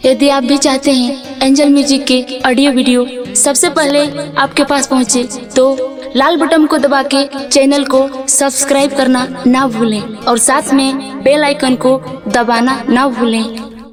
यदि आप भी चाहते हैं एंजल म्यूजिक के ऑडियो वीडियो सबसे पहले आपके पास पहुंचे, तो लाल बटन को दबा के चैनल को सब्सक्राइब करना ना भूलें और साथ में बेल आइकन को दबाना ना भूलें।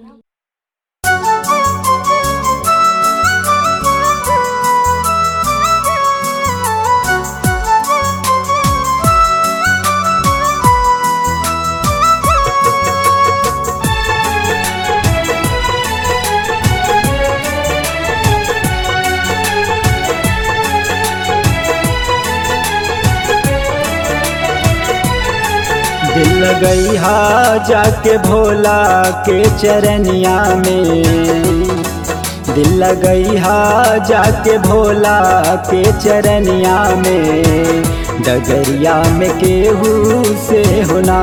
दिल लगई हा जाके भोला के चरनिया में, दिल लगई हा जाके भोला के चरनिया में, डगरिया में केहू से होना,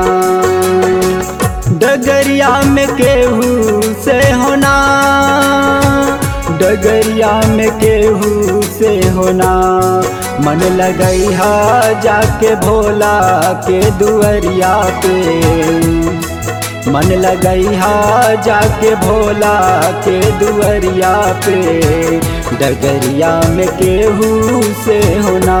डगरिया में केहू से होना, डगरिया में केहू से होना। मन लगई हा जाके भोला के दुअरिया पे, मन लगई हा जाके भोला के दुअरिया पे, डगरिया में केहू से होना।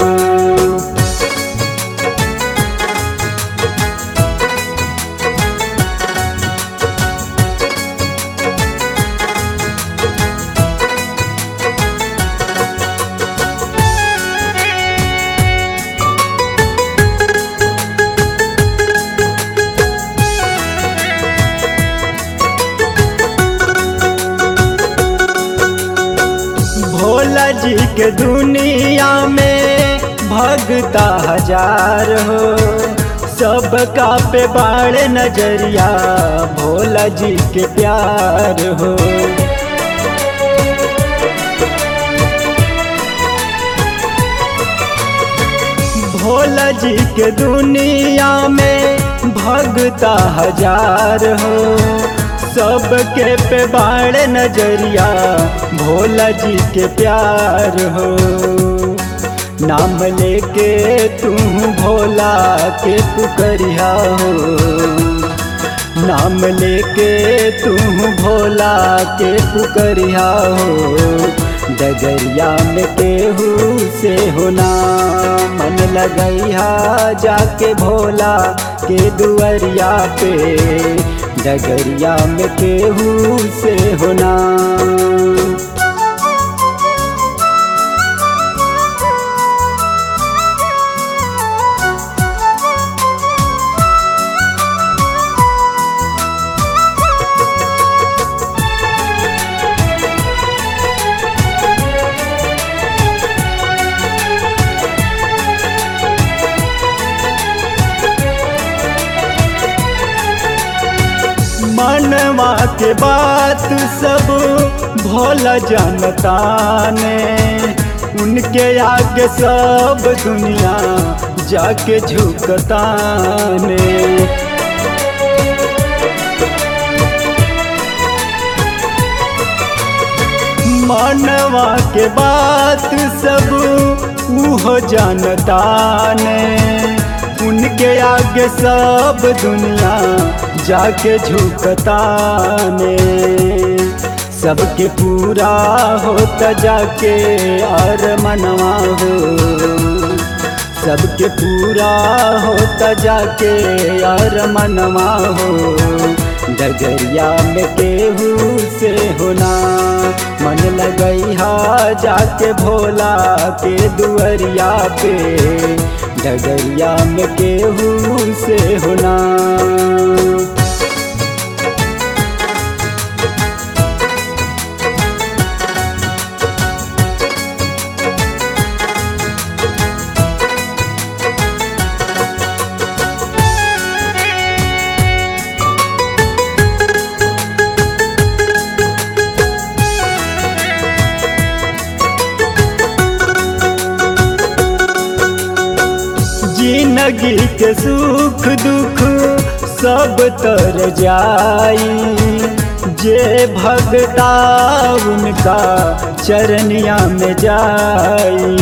भोला जी के दुनिया में भगता हजार हो, सबका पे बाड़ नजरिया भोला जी के प्यार हो। भोला जी के दुनिया में भगता हजार हो, सबके पे बाड़ नजरिया भोला जी के प्यार हो। नाम लेके तू भोला के पुकरिया हो, नाम लेके तू भोला के पुकरिया हो, डगरिया में केहू से होना। मन लगई हा जाके भोला के दुअरिया पे, डगरिया में केहू से होना। मनवा के बात सब भोला जानता ने, उनके आगे सब दुनिया जाके झुकता ने। मनवा के बात सब उहो जानता ने, उनके आगे सब दुनिया जाके झुकता ने। सबके पूरा होता जाके और मनवा हो, सबके पूरा होता जाके और मनवा हो, डगरिया में केहू से होना। मन लगई हा जाके भोला के दुअरिया पे, डगरिया में केहू से होना। जिंदगी के सुख दुख सब तर जाई, जे भगता उनका चरनिया में जाई।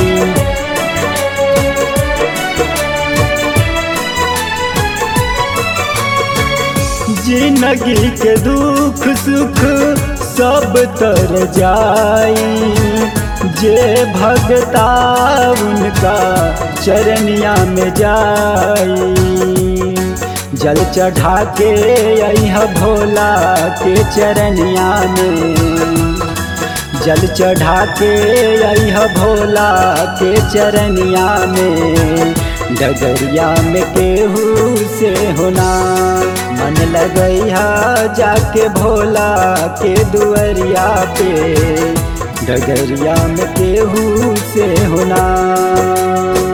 जिंदगी के दुख सुख सब तर जाई, जे भगता उनका चरनिया में जाई। जल चढ़ा के अइह भोला के चरनिया में, जल चढ़ा के अइह भोला के चरनिया में। डगरिया में केहू से होना मन लगइहा जाके भोला के दुअरिया पे, डगरिया में केहू से होना।